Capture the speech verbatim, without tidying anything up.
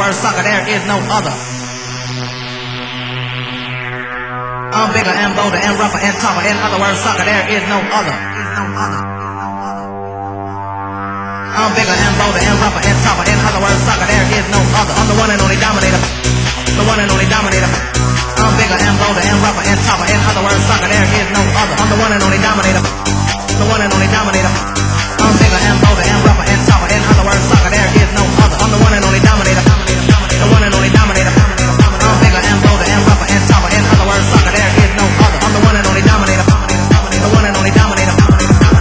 words, sucker, there is no other. I'm bigger and bolder and rougher and tougher. In other words, sucker, there is no other. I'm bigger and bolder and rougher and tougher. In other words, sucker, there is no other. I'm the one and only dominator. The one and only dominator. I'm bigger and bolder and rougher and tougher. In other words, sucker, there is no other. I'm the one and only dominator. The one and only dominator.